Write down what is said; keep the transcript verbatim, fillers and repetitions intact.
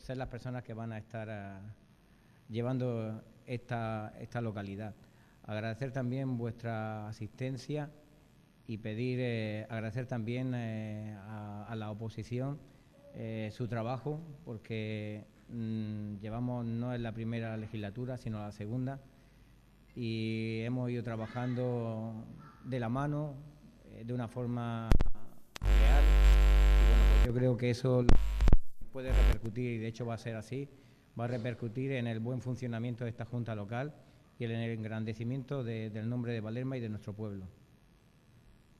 ser las personas que van a estar uh, llevando esta, esta localidad. Agradecer también vuestra asistencia y pedir, eh, agradecer también eh, a, a la oposición eh, su trabajo, porque mmm, llevamos, no es la primera legislatura, sino la segunda, y hemos ido trabajando de la mano, eh, de una forma real, y bueno, pues yo creo que eso puede repercutir, y de hecho va a ser así, va a repercutir en el buen funcionamiento de esta Junta Local y en el engrandecimiento de, del nombre de Valerma y de nuestro pueblo.